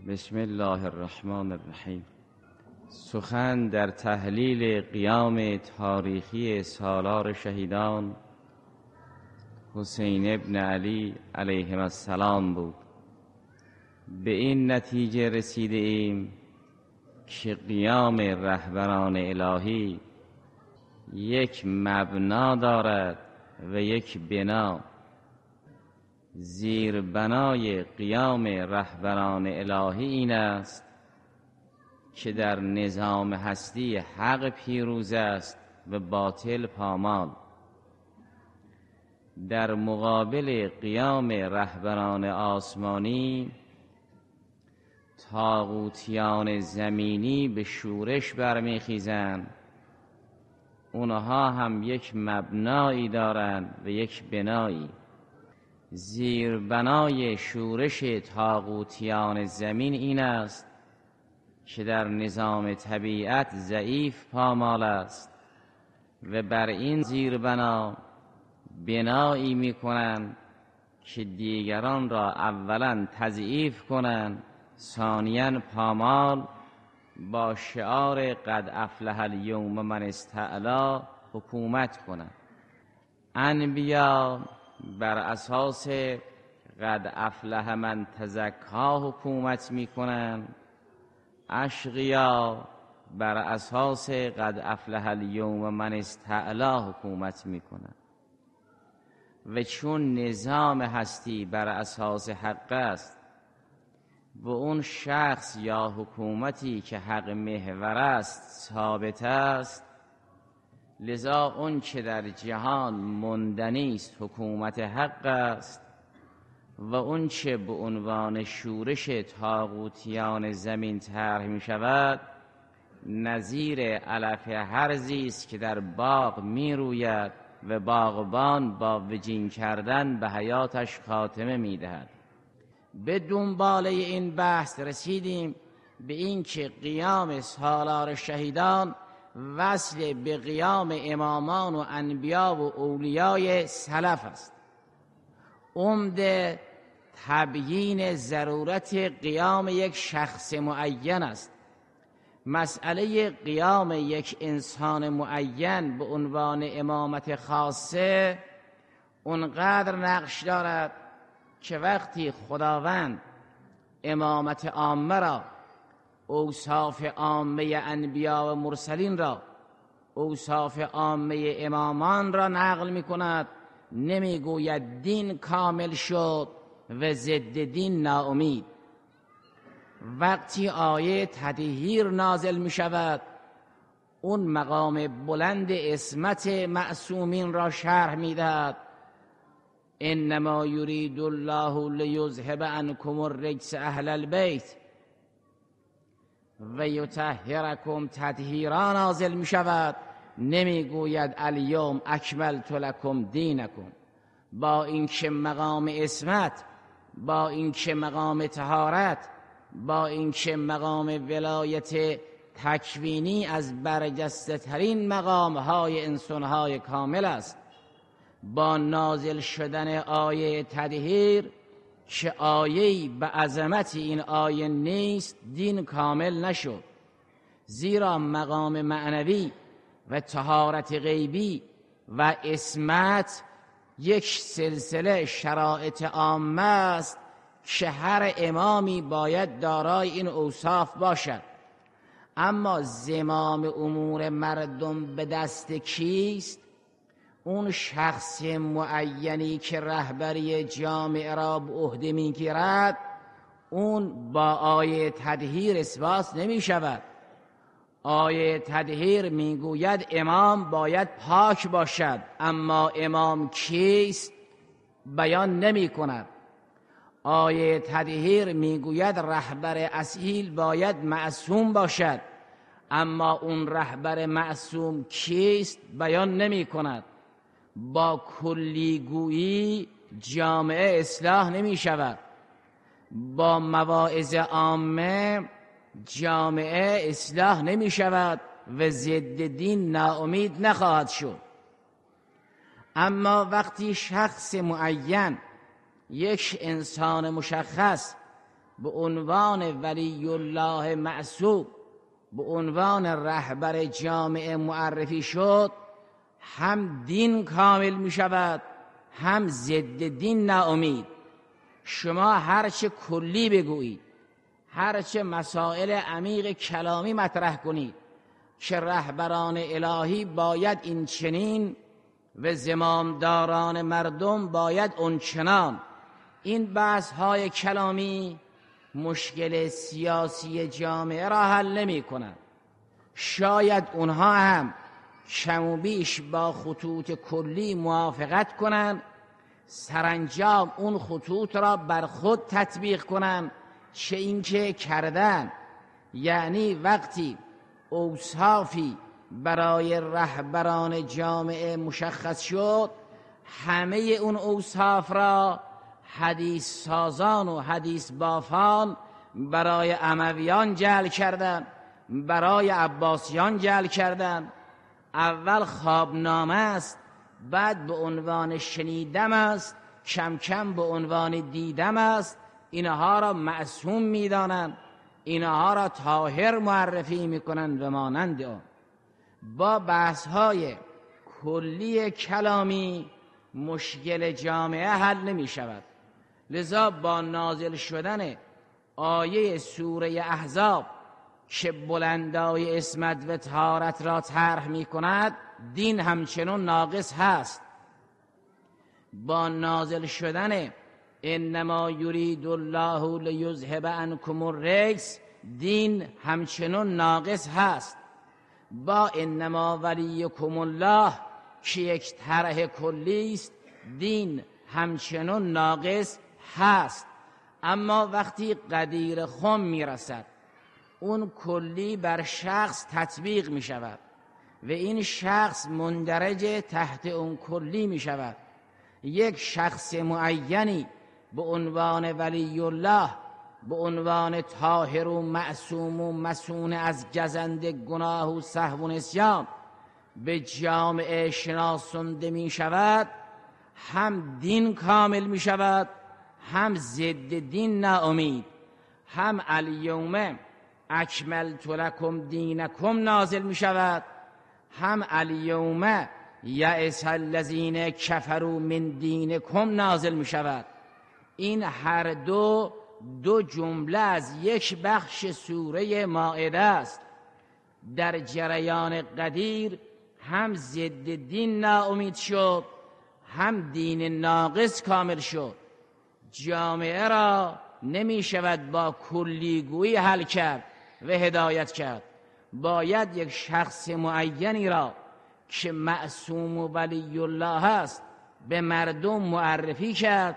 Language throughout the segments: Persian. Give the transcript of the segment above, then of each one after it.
بسم الله الرحمن الرحیم. سخن در تحلیل قیام تاریخی سالار شهیدان حسین ابن علی علیهم السلام بود. به این نتیجه رسیده ایم که قیام رهبران الهی یک مبنا دارد و یک بنا. زیر بنای قیام رهبران الهی این است که در نظام هستی حق پیروز است و باطل پامال. در مقابل قیام رهبران آسمانی طاغوتیان زمینی به شورش برمیخیزند. اونها هم یک مبنایی دارند و یک بنایی. زیر بنای شورش طاغوتیان زمین این است که در نظام طبیعت ضعیف پامال است و بر این زیر بنا بنایی می کنند که دیگران را اولا تضعیف کنند، ثانیاً پامال با شعار قد افلح الیوم من استعلا حکومت کنند. انبیا بر اساس قد افلح من تزکا حکومت می کنند، اشقیا بر اساس قد افلح الیوم من استعلا حکومت می کنند. و چون نظام هستی بر اساس حق است و اون شخص یا حکومتی که حق محور است ثابت است، لذا اون که در جهان مندنی است حکومت حق است و اون چه به عنوان شورش طاغوتیان زمین طرح می شود نظیر علف هرزی است که در باغ می روید و باغبان با وجین کردن به حیاتش خاتمه می دهد. به دنباله این بحث رسیدیم به این که قیام سالار شهیدان وصل به قیام امامان و انبیا و اولیای سلف است. عمده تبیین ضرورت قیام یک شخص معین است. مسئله قیام یک انسان معین به عنوان امامت خاصه اونقدر نقش دارد که وقتی خداوند امامت عامه را، اوصاف عامه انبیا و مرسلین را، اوصاف عامه امامان را نقل می کند، نمی گوید دین کامل شد و ضد دین ناامید. وقتی آیه تطهیر نازل می شود اون مقام بلند عصمت معصومین را شرح می دهد. انما یرید الله لیذهب عنکم الرجس اهل البیت و یطهرکم تطهیرا نازل می شود، نمی گوید الیوم اکملت لکم دینکم. با اینکه مقام عصمت، با اینکه مقام طهارت، با اینکه مقام ولایت تکوینی از برجسته ترین مقام های انسان های کامل است، با نازل شدن آیه تطهیر که آیه‌ای به عظمت این آیه نیست دین کامل نشد. زیرا مقام معنوی و طهارت غیبی و عصمت یک سلسله شرایط عامه است که هر امامی باید دارای این اوصاف باشد. اما زمام امور مردم به دست کیست؟ اون شخص معینی که رهبری جامعه را به عهده میگیرد اون با آیه تطهیر اثبات نمی شود. آیه تطهیر میگوید امام باید پاک باشد، اما امام کیست بیان نمی کند. آیه تطهیر میگوید رهبر اصیل باید معصوم باشد، اما اون رهبر معصوم کیست بیان نمی کند. با کلیگویی جامعه اصلاح نمی شود. با مواعظ عامه جامعه اصلاح نمی شود و ضد دین ناامید نخواهد شد. اما وقتی شخص معین، یک انسان مشخص به عنوان ولی الله معصوم، به عنوان رهبر جامعه معرفی شد، هم دین کامل می شود، هم ضد دین ناامید. شما هرچه کلی بگویید، هرچه مسائل عمیق کلامی مطرح کنید که رهبران الهی باید این چنین و زمامداران مردم باید اون چنان، این بحث های کلامی مشکل سیاسی جامعه را حل نمی کنند. شاید اونها هم کم و بیش با خطوط کلی موافقت کنند، سرانجام اون خطوط را بر خود تطبیق کنند، چه اینکه کردن. یعنی وقتی اوصافی برای رهبران جامعه مشخص شد، همه اون اوصاف را حدیث سازان و حدیث بافان برای امویان جعل کردند، برای عباسیان جعل کردند. اول خوابنامه است، بعد به عنوان شنیدم است، کم کم به عنوان دیدم است. اینها را معصوم می‌دانند، اینها را طاهر معرفی می‌کنند و مانند آن. با بحث‌های کلی کلامی مشکل جامعه حل نمی‌شود. لذا با نازل شدن آیه سوره احزاب که بلندای عصمت و طهارت را طرح می‌کند، دین همچنان ناقص هست. با نازل شدن انما یرید الله لیذهب عنکم الرجس، دین همچنان ناقص هست. با انما ولیکم الله که یک طرح کلی است، دین همچنان ناقص هست. اما وقتی قدیر خم میرسد، اون کلی بر شخص تطبیق می شود و این شخص مندرج تحت اون کلی می شود. یک شخص معینی به عنوان ولی الله، به عنوان طاهر و معصوم و مصون از گزند گناه و سهو و نسیان به جامعه شناسانده می شود، هم دین کامل می شود، هم ضد دین ناامید. هم الیوم اکملت لکم دینکم نازل می شود، هم الیوم یئس الذین کفروا من دینکم نازل می شود. این هر دو جمله از یک بخش سوره مائده است. در جریان قدیر هم ضد دین ناامید شد، هم دین ناقص کامل شد. جامعه را نمی شود با کلیگویی حل کرد و هدایت کرد. باید یک شخص معینی را که معصوم و ولی الله است به مردم معرفی کرد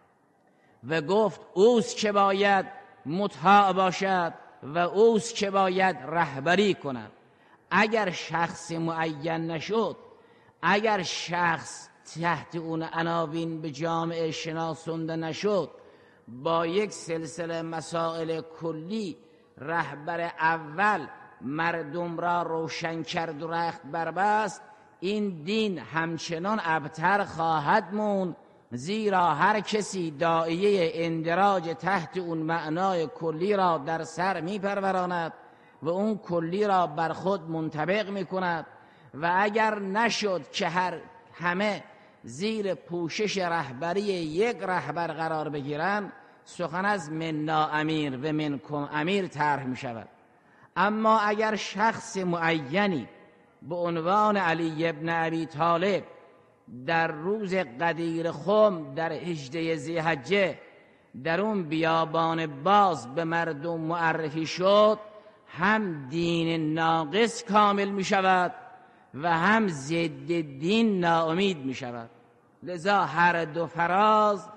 و گفت اوست که باید مطاع باشد و اوست که باید رهبری کند. اگر شخص معین نشد، اگر شخص تحت اون عناوین به جامعه شناسانده نشد، با یک سلسله مسائل کلی رهبر اول مردم را روشن کرد و رخت بربست، این دین همچنان ابتر خواهد موند. زیرا هر کسی داعیه اندراج تحت اون معنای کلی را در سر میپروراند و اون کلی را بر خود منطبق میکند و اگر نشد که همه زیر پوشش رهبری یک رهبر قرار بگیرند، سخن از منا امیر و منکم امیر طرح می شود. اما اگر شخص معینی به عنوان علی ابن ابی طالب در روز قدیر خم در 18 ذی‌حجه در اون بیابان باز به مردم معرفی شد، هم دین ناقص کامل می شود و هم ضد دین ناامید می شود. لذا هر دو فراز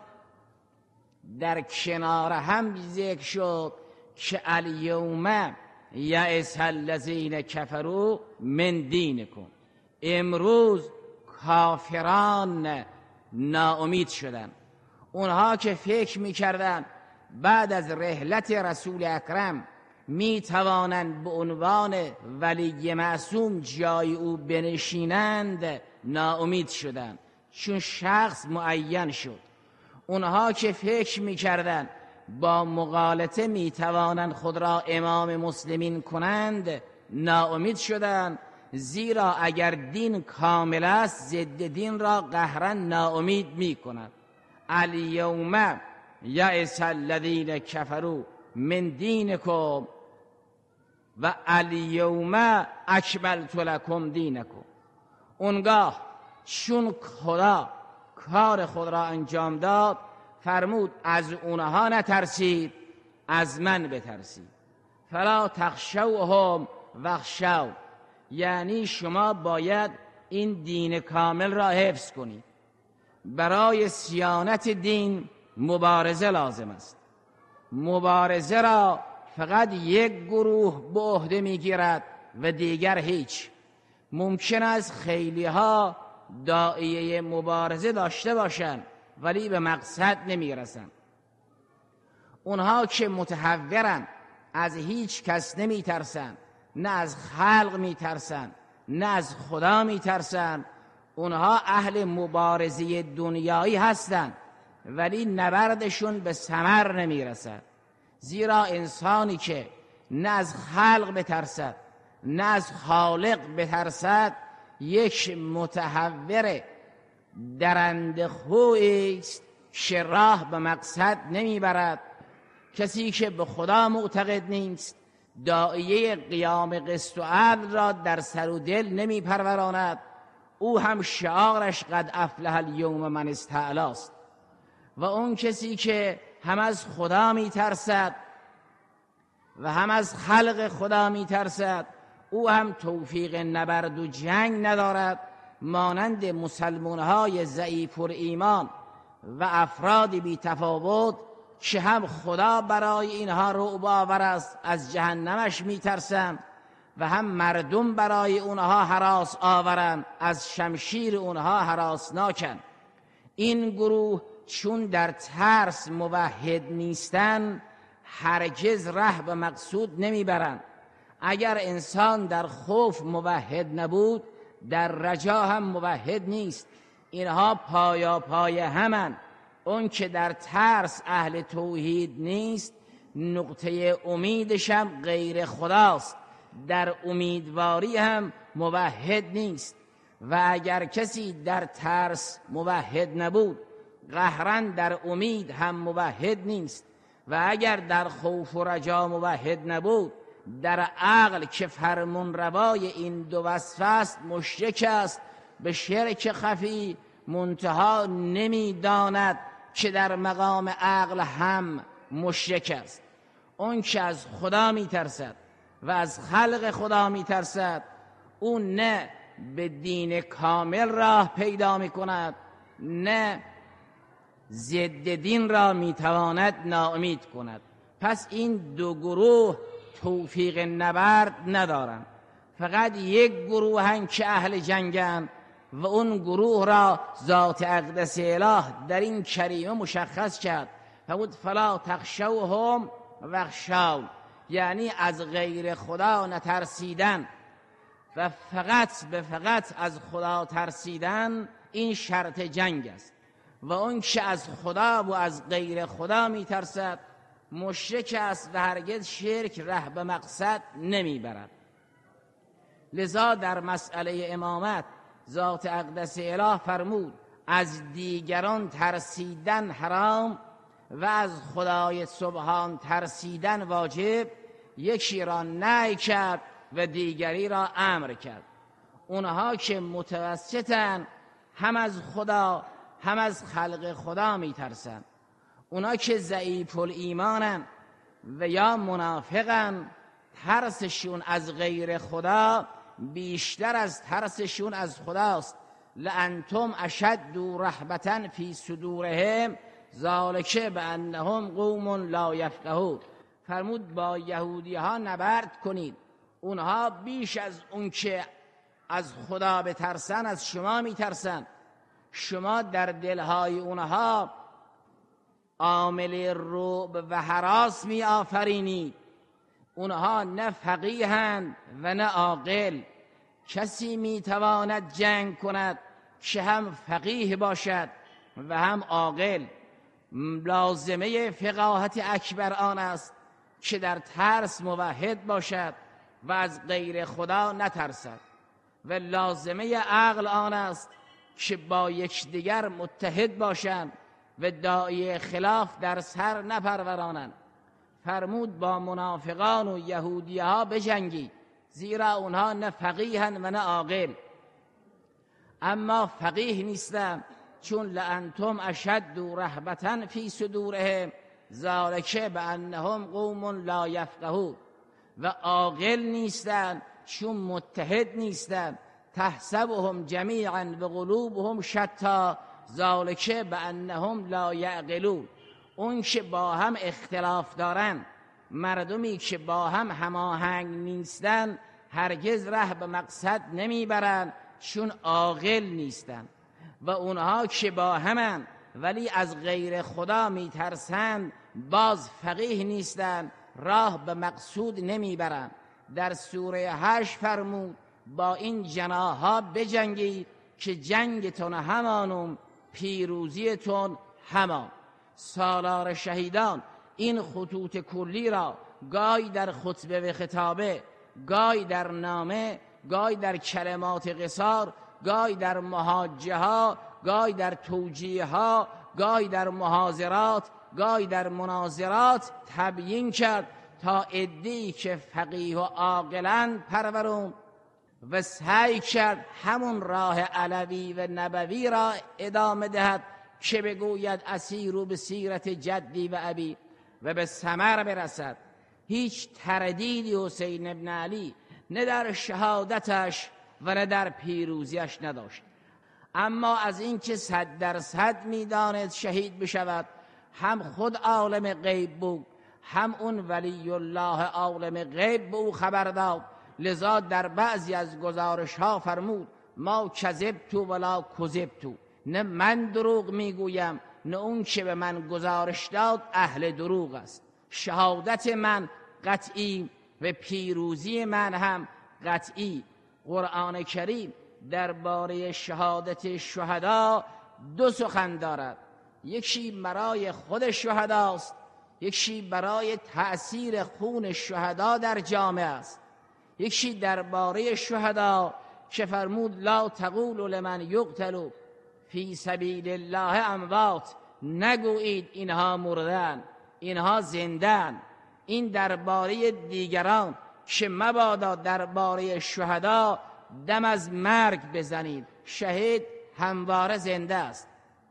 در کنار هم ذکر شد که الیوم یئس الذین کفروا من دینکم. امروز کافران ناامید شدند. اونها که فکر میکردند بعد از رحلت رسول اکرم میتوانند به عنوان ولی معصوم جای او بنشینند، ناامید شدند، چون شخص معین شد. اونها که فکر میکردند با مغالطه میتوانند خود را امام مسلمین کنند ناامید شدند، زیرا اگر دین کامل است ضد دین را قهرا ناامید میکند. الیوم یئس الذین کفروا من دینکم و الیوم اکملت لکم دینکم. اونگاه چون خدا کار خود را انجام داد فرمود از اونها نترسید، از من بترسید. فلا تخشوهم واخشوا، یعنی شما باید این دین کامل را حفظ کنید. برای صیانت دین مبارزه لازم است. مبارزه را فقط یک گروه به عهده میگیرد و دیگر هیچ. ممکن است خیلی ها داعیه مبارزه داشته باشند ولی به مقصد نمیرسند. اونها که متحورن، از هیچ کس نمیترسن، نه از خلق میترسن نه از خدا میترسن، اونها اهل مبارزه دنیایی هستند ولی نبردشون به ثمر نمیرسد. زیرا انسانی که نه از خلق بترسد نه از خالق بترسد یک متحور درنده خویی است که راه به مقصد نمیبرد. کسی که به خدا معتقد نیست داعیه قیام قسط و عدل را در سر و دل نمیپروراند. او هم شعارش قد افلح الیوم من استعلی است. و اون کسی که هم از خدا میترسد و هم از خلق خدا میترسد او هم توفیق نبرد و جنگ ندارد، مانند مسلمان‌های ضعیف الایمان و افراد بی تفاوت که هم خدا برای اینها رعب آور است، از جهنمش میترسند، و هم مردم برای اونها هراس آورند، از شمشیر اونها هراسناکند. این گروه چون در ترس موحد نیستند هرگز ره به مقصود نمیبرند. اگر انسان در خوف موحد نبود در رجا هم موحد نیست. اینها پایا پای همند. اون که در ترس اهل توحید نیست نقطه امیدش هم غیر خداست، در امیدواری هم موحد نیست. و اگر کسی در ترس موحد نبود قهرا در امید هم موحد نیست. و اگر در خوف و رجا موحد نبود در عقل که فرمون روای این دو وصف است مشرک است به شرک خفی، منتها نمیداند که در مقام عقل هم مشرک است. اون که از خدا میترسد و از خلق خدا میترسد اون نه به دین کامل راه پیدا میکند نه ضد دین را میتواند ناامید کند. پس این دو گروه توفیق نبرد ندارند. فقط یک گروه هن که اهل جنگن و اون گروه را ذات اقدس اله در این کریمه مشخص کرد. فرمود فلا تخشوهم واخشوا، یعنی از غیر خدا نترسیدن و فقط از خدا ترسیدن. این شرط جنگ است. و اون که از خدا و از غیر خدا میترسد مشرک است و هرگز شرک ره به مقصد نمیبرد. لذا در مسئله امامت ذات اقدس اله فرمود از دیگران ترسیدن حرام و از خدای سبحان ترسیدن واجب. یکی را نهی کرد و دیگری را امر کرد. اونها که متوسطن هم از خدا هم از خلق خدا میترسن. اونا که ضعیف الایمانن و یا منافقن ترسشون از غیر خدا بیشتر از ترسشون از خداست. لانتم اشد رهبة فی صدورهم ذلک بانهم قوم لا یفقهون. فرمود با یهودی ها نبرد کنید، اونها بیش از اون که از خدا بترسن از شما میترسن. شما در دلهای اونها عامل رعب و هراس می آفرینید. اونها نه فقیهند و نه عاقل. کسی می تواند جنگ کند که هم فقیه باشد و هم عاقل. لازمه فقاهت اکبر آن است که در ترس موحد باشد و از غیر خدا نترسد و لازمه عقل آن است که با یکدیگر متحد باشند و داعی خلاف در سر نپرورانند. فرمود با منافقان و یهودی ها بجنگید، زیرا اونها نه فقیهن و نه عاقل. اما فقیه نیستن، چون لانتم اشد رهبة فی صدورهم ذلک بانهم قوم لا یفقهون. و عاقل نیستن چون متحد نیستن. تحسبهم جمیعا و قلوبهم شتی ذلک بانهم لا یعقلون. اون که با هم اختلاف دارن، مردمی که با هم هماهنگ نیستن، هرگز ره به مقصد نمیبرن، چون عاقل نیستن. و اونها که با همن ولی از غیر خدا میترسند، باز فقیه نیستن، راه به مقصود نمیبرن. در سوره 8 فرمود با این جناح‌ها بجنگید که جنگتون همانم، پیروزیتون همان. سالار شهیدان این خطوط کلی را گاهی در خطبه و خطابه، گاهی در نامه، گاهی در کلمات قصار، گاهی در محاجه ها، گاهی در توجیه ها، گاهی در محاضرات، گاهی در مناظرات تبیین کرد تا عده‌ای که فقیه و عاقلند پرورون و سعی کرد همون راه علوی و نبوی را ادامه دهد که بگوید اسیروا به سیرت جدی و ابی و به ثمر برسد. هیچ تردیدی حسین ابن علی نه در شهادتش و نه در پیروزیش نداشت. اما از این که 100% میداند شهید بشود، هم خود عالم غیب بود، هم اون ولی الله عالم غیب به او خبر داد. لذا در بعضی از گزارش ها فرمود ما کذبت ولا کذبت، نه من دروغ میگویم نه اون که به من گزارش داد اهل دروغ است. شهادت من قطعی و پیروزی من هم قطعی. قرآن کریم درباره شهادت شهدا 2 سخن دارد، یکی برای خود شهداست، یکی برای تأثیر خون شهدا در جامعه است. یکی درباره شهدا که فرمود لا تقولوا لمن یقتل فی سبیل الله اموات، نگویید اینها مردن، اینها زندن. این درباره دیگران که مبادا درباره شهدا دم از مرگ بزنید، شهید همواره زنده است.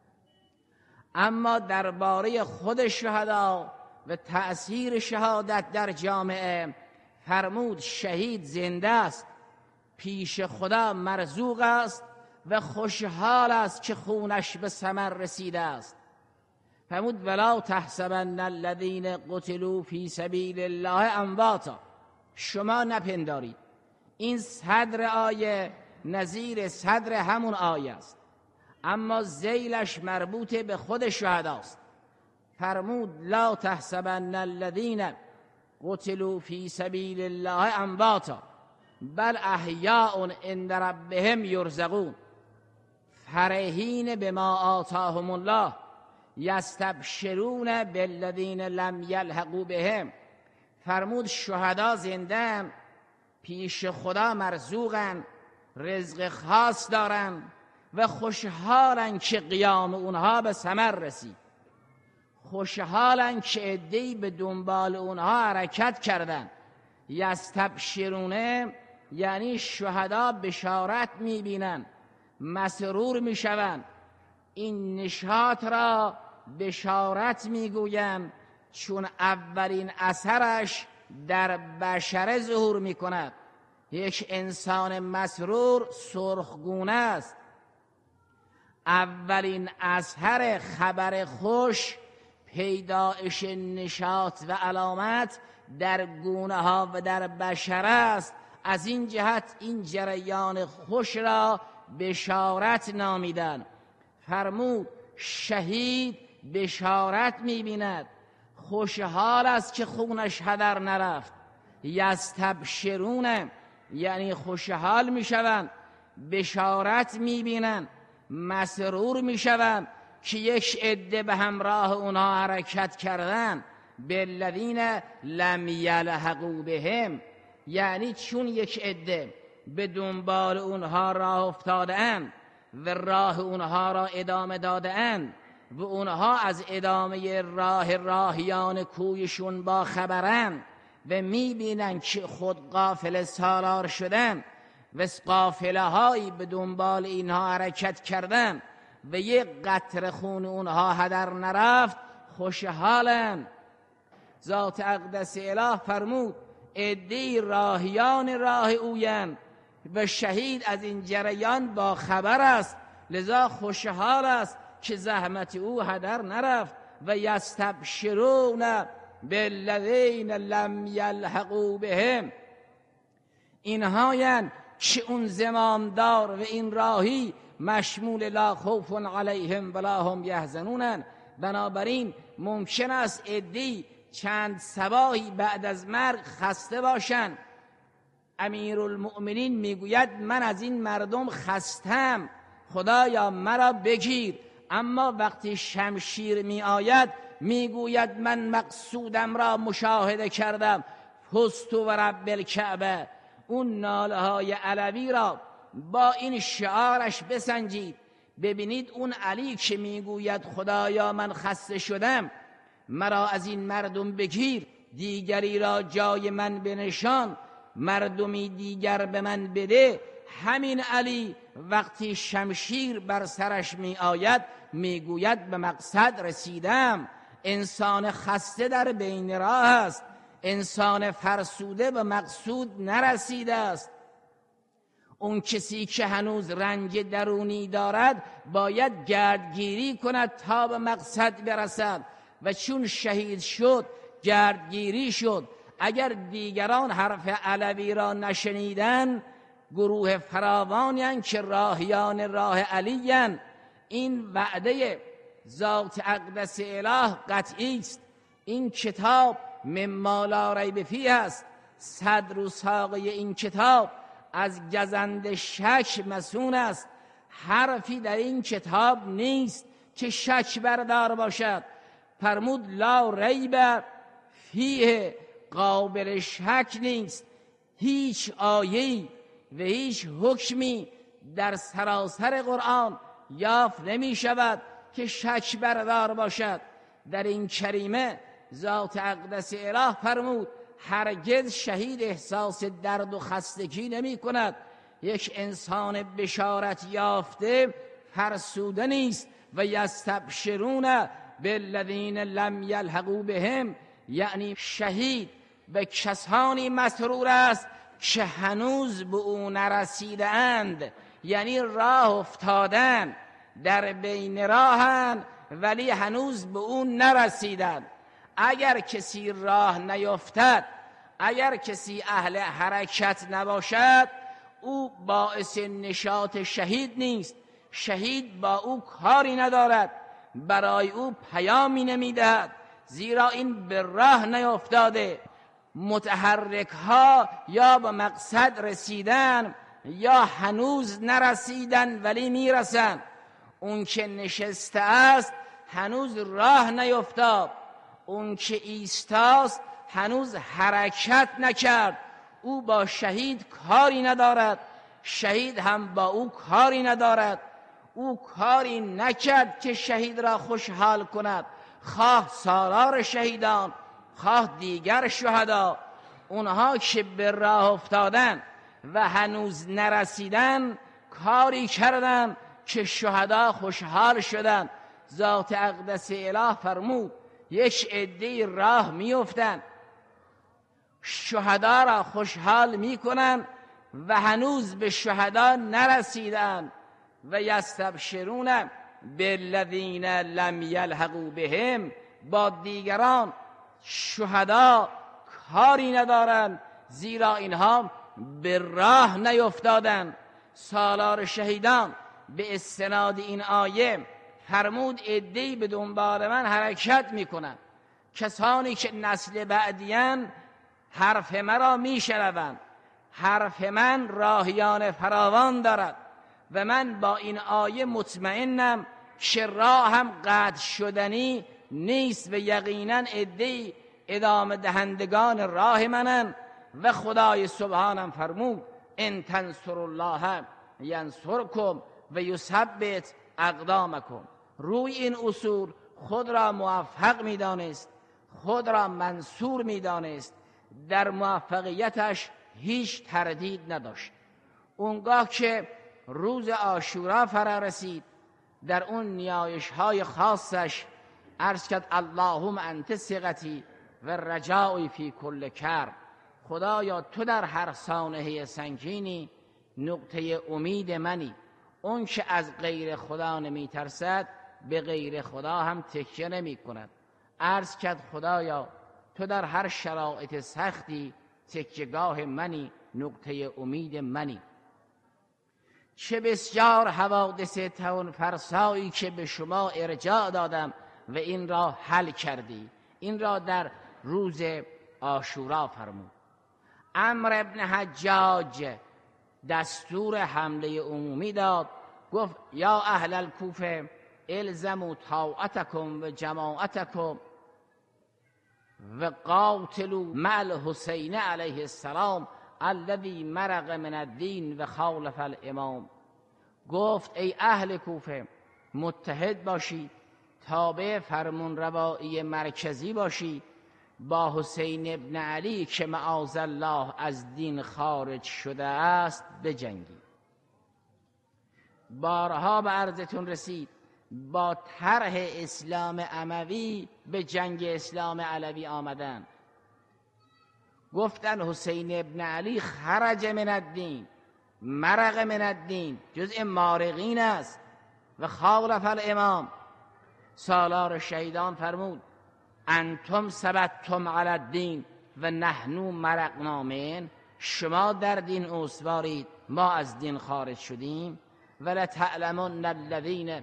اما درباره خود شهدا و تأثیر شهادت در جامعه فرمود شهید زنده است، پیش خدا مرزوق است و خوشحال است که خونش به ثمر رسیده است. فرمود ولا تحسبن الذین قتلوا فی سبیل الله امواتا. شما نپندارید این صدر آیه نظیر صدر همون آیه است، اما ذیلش مربوط به خود شهداست. فرمود لا تحسبن الذین قتلوا فی سبیل الله امواتا بل احیاء عند ربهم یرزقون فرحین بما آتاهم الله یستبشرون بالذین لم یلحقوا بهم. فرمود شهدا زنده‌اند، پیش خدا مرزوقن، رزق خاص دارن و خوشحالن که قیام اونها به ثمر رسید. خوشحالن که عده‌ای به دنبال اونها حرکت کردن. یستبشرونه یعنی شهدا بشارت میبینن، مسرور میشون. این نشاط را بشارت میگویم چون اولین اثرش در بشر ظهور میکند. یک انسان مسرور سرخگونه است. اولین اثر خبر خوش پیدایش نشاط و علامت در گونه ها و در بشر است. از این جهت این جریان خوش را بشارت نامیدن. فرمود شهید بشارت می‌بیند، خوشحال است که خونش هدر نرفت. یستبشرون یعنی خوشحال میشوند، بشارت می‌بینند، مسرور میشوند که یک عده به همراه اونها حرکت کردن، بالذین لم یلحقوا بهم، یعنی چون یک عده به دنبال اونها راه افتاده‌اند و راه اونها را ادامه داده‌اند و اونها از ادامه راه راهیان کویشون با خبرند و میبینن که خود قافله سالار شدن و قافله هایی به دنبال اینها حرکت کردن و یک قطره خون اونها هدر نرفت، خوشحالن. ذات اقدس اله فرمود عده‌ای راهیان راه اویند و شهید از این جریان با خبر است، لذا خوشحال است که زحمت او هدر نرفت. و یستبشرون بالذین لم یلحقوا بهم، اینهایند که اون زمامدار و این راهی مشمول لا خوف علیهم ولا هم یحزنون. بنابراین ممکن است عده‌ای چند صباحی بعد از مرگ خسته باشند. امیرالمؤمنین میگوید من از این مردم خستم، خدایا مرا بگیر. اما وقتی شمشیر می آید میگوید من مقصودم را مشاهده کردم، فزت و رب الکعبه. اون ناله های علوی را با این شعارش بسنجید، ببینید اون علی که میگوید خدایا من خسته شدم، مرا از این مردم بگیر، دیگری را جای من بنشان، مردمی دیگر به من بده. همین علی وقتی شمشیر بر سرش می آید میگوید به مقصد رسیدم. انسان خسته در بین راه است، انسان فرسوده به مقصود نرسیده است. اون کسی که هنوز رنج درونی دارد باید گردگیری کند تا به مقصد برسد و چون شهید شد گردگیری شد. اگر دیگران حرف علوی را نشنیدن، گروه فراوانی که راهیان راه علی‌اند. این وعده ذات اقدس اله قطعی است. این کتاب مما لا ریب فیه است. صدر و ساقه این کتاب از گزند شک مصون است. حرفی در این کتاب نیست که شک بردار باشد. فرمود لا ریب فیه، قابل شک نیست. هیچ آیه‌ای و هیچ حکمی در سراسر قرآن یافت نمی شود که شک بردار باشد. در این کریمه ذات اقدس اله فرمود هرگز شهید احساس درد و خستگی نمی کند. یک انسان بشارت یافته فرسوده نیست. و یستبشرون بالذین لم یلحقوا بهم، یعنی شهید به کسانی مسرور است که هنوز به او نرسیده اند، یعنی راه افتادن، در بین راهن ولی هنوز به او نرسیدند. اگر کسی راه نیفتد، اگر کسی اهل حرکت نباشد، او باعث نشاط شهید نیست. شهید با او کاری ندارد، برای او پیامی نمیدهد، زیرا این به راه نیفتاده. متحرک ها یا به مقصد رسیدن یا هنوز نرسیدن ولی میرسن. اون که نشسته است هنوز راه نیفتاد، اون که ایستاست هنوز حرکت نکرد. او با شهید کاری ندارد، شهید هم با او کاری ندارد. او کاری نکرد که شهید را خوشحال کند، خواه سالار شهیدان خواه دیگر شهدا. اونها که به راه افتادن و هنوز نرسیدن کاری کردن که شهدا خوشحال شدن. ذات اقدس اله فرمود یک عده راه میافتند، شهدا را خوشحال میکنن و هنوز به شهدا نرسیدن. و یستبشرون بالذین لم یلحقوا بهم، با دیگران شهدا کاری ندارند، زیرا اینها به راه نیفتادند. سالار شهیدان به استناد این آیه فرمود عده‌ای به دنبال من حرکت میکنند، کسانی که نسل بعدیان حرف مرا میشنوند. حرف من راهیان فراوان دارد و من با این آیه مطمئنم که راه هم قطع شدنی نیست و یقینا عده‌ای ادامه دهندگان راه منن و خدای سبحانم فرمود ان تنصروا الله ینصرکم و یثبت اقدامکم. روی این اصول خود را موفق می‌دانست، خود را منصور می‌دانست، در موفقیتش هیچ تردید نداشت. اونگاه که روز عاشورا فرا رسید، در اون نیایش‌های خاصش عرض کرد اللهم انت ثقتی و رجایی فی کل کرب. خدایا تو در هر سانحه سنگینی نقطه امید منی. اون که از غیر خدا نمی ترسد به غیر خدا هم تکیه نمی کند. عرض کرد خدایا تو در هر شرایط سختی تکیهگاه منی، نقطه امید منی. چه بسیار حوادث توان فرسایی که به شما ارجاع دادم و این را حل کردی. این را در روز عاشورا فرمود. عمرو ابن حجاج دستور حمله عمومی داد، گفت یا اهل الکوفه الزموا طاعتکم و جماعتکم و قاتلوا مع الحسین علیه السلام الذی مرق من الدین و خالف الامام. گفت ای اهل کوفه متحد باشید، تابع فرمون روایی مرکزی باشید، با حسین ابن علی که معاذ الله از دین خارج شده است بجنگید. بارها به عرضتون رسید با طرح اسلام اموی به جنگ اسلام علوی آمدن. گفتن حسین ابن علی خرج من الدین، مرق من الدین، جزء مارقین است و خالف الامام. سالار شهیدان فرمود انتم ثبتتم علی الدین و نحن مرقنا من. شما در دین استوارید، ما از دین خارج شدیم. ولتعلمن الذین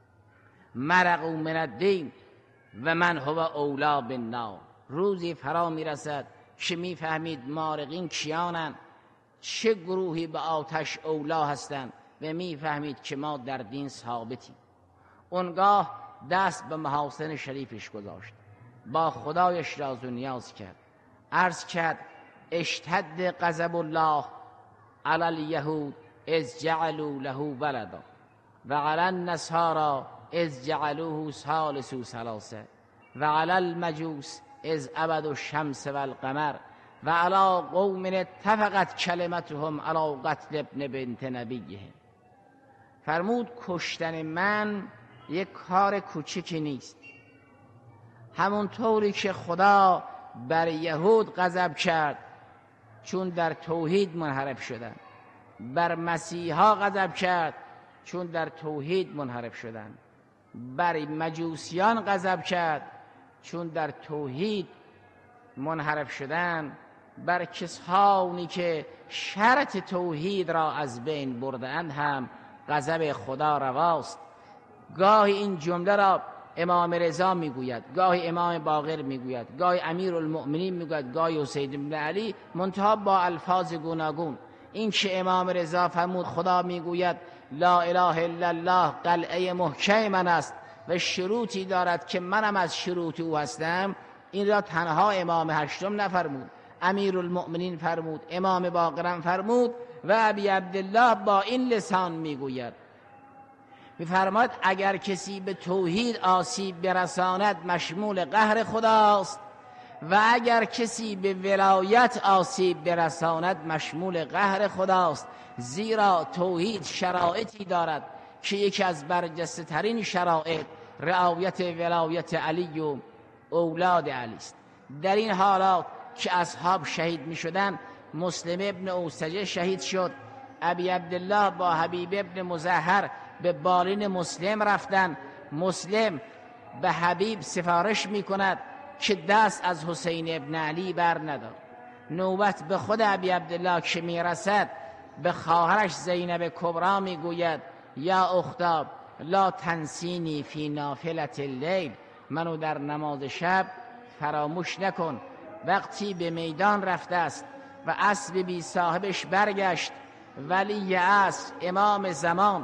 مرقوا من الدین و من هو اولی بالنار. روزی فرا میرسد که میفهمید مارقین کیانند، چه گروهی به آتش اولا هستند و میفهمید که ما در دین ثابتیم. اونگاه دست به محاسن شریفش گذاشت، با خدایش راز و نیاز کرد، عرض کرد اشتد غضب الله علی الیهود اذ جعلوا له ولدا و علی النصارى اذ جعلوه ثالث ثلاثه و علی المجوس اذ عبدوا الشمس والقمر و علی قوم اتفقت کلمتهم علی قتل ابن بنت نبیهم. فرمود کشتن من یک کار کوچکی نیست. همونطوری که خدا بر یهود غضب کرد چون در توحید منحرف شدند، بر مسیحا غضب کرد چون در توحید منحرف شدند، بر مجوسیان غضب کرد چون در توحید منحرف شدند، بر کسانی که شرط توحید را از بین بردند هم غضب خدا رواست. گاهی این جمله را امام رضا میگوید، گاهی امام باقر میگوید، گاهی امیرالمؤمنین میگوید، گاهی حسین بن علی، منتها با الفاظ گوناگون. این که امام رضا فرمود خدا میگوید لا اله الا الله قلعه محکم من است و شروطی دارد که منم از شروط او هستم، این را تنها امام هشتم نفرمود، امیرالمؤمنین فرمود، امام باقرم فرمود و ابی عبدالله با این لسان میگوید. میفرماید اگر کسی به توحید آسیب برساند مشمول قهر خداست و اگر کسی به ولایت آسیب برساند مشمول قهر خداست، زیرا توحید شرایطی دارد که یکی از برجسته ترین شرایط رعایت ولایت علی و اولاد علی است. در این حالات که اصحاب شهید می شدن، مسلم ابن اوسجه شهید شد، ابی عبدالله با حبیب ابن مظهر به بالین مسلم رفتن. مسلم به حبیب سفارش می کند که دست از حسین ابن علی بر ندار. نوبت به خود ابی عبدالله که می رسد به خواهرش زینب کبرا می گوید یا اختا لا تنسینی فی نافلة اللیل، منو در نماز شب فراموش نکن. وقتی به میدان رفته است و اسب بی صاحبش برگشت، ولی عصر امام زمان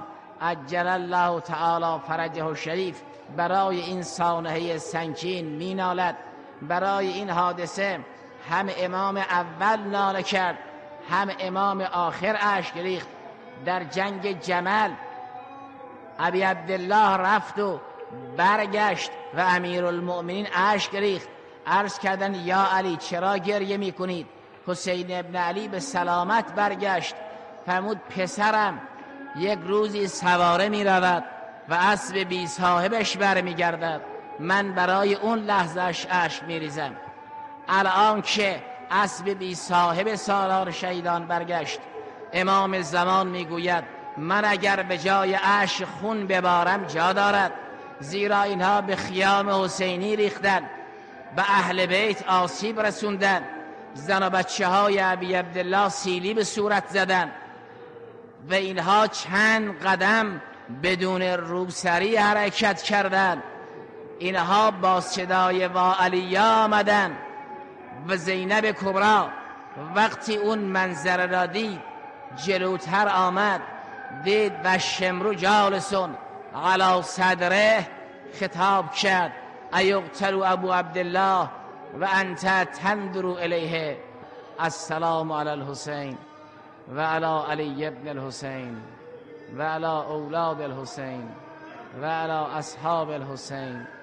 عجل الله تعالی فرجه الشریف برای این سانحه سنگین می نالد. برای این حادثه هم امام اول ناله کرد، هم امام آخر اشک ریخت. در جنگ جمل ابی عبدالله رفت و برگشت و امیرالمؤمنین اشک ریخت. عرض کردن یا علی چرا گریه می کنید؟ حسین ابن علی به سلامت برگشت. فرمود پسرم یک روزی سواره می رود و اسب بی صاحبش برمی گردد، من برای اون لحظهش اشک می ریزم. الان که اسب بی صاحب سالار شهیدان برگشت، امام زمان می گوید من اگر به جای اشک خون ببارم جا دارد، زیرا اینها به خیام حسینی ریختن، به اهل بیت آسیب رسوندن، زن و بچه های ابی عبدالله سیلی به صورت زدن و اینها چند قدم بدون روسری حرکت کردند. اینها با صدای وا علی آمدن و زینب کبرا وقتی اون منظر را دید جلوتر آمد، دید و شمرو جالسون علی صدره، خطاب کرد ایقتل ابو عبدالله و انت تنظر الیه، السلام علی الحسین و علی علی ابن الحسین و علی اولاد الحسین و علی اصحاب الحسین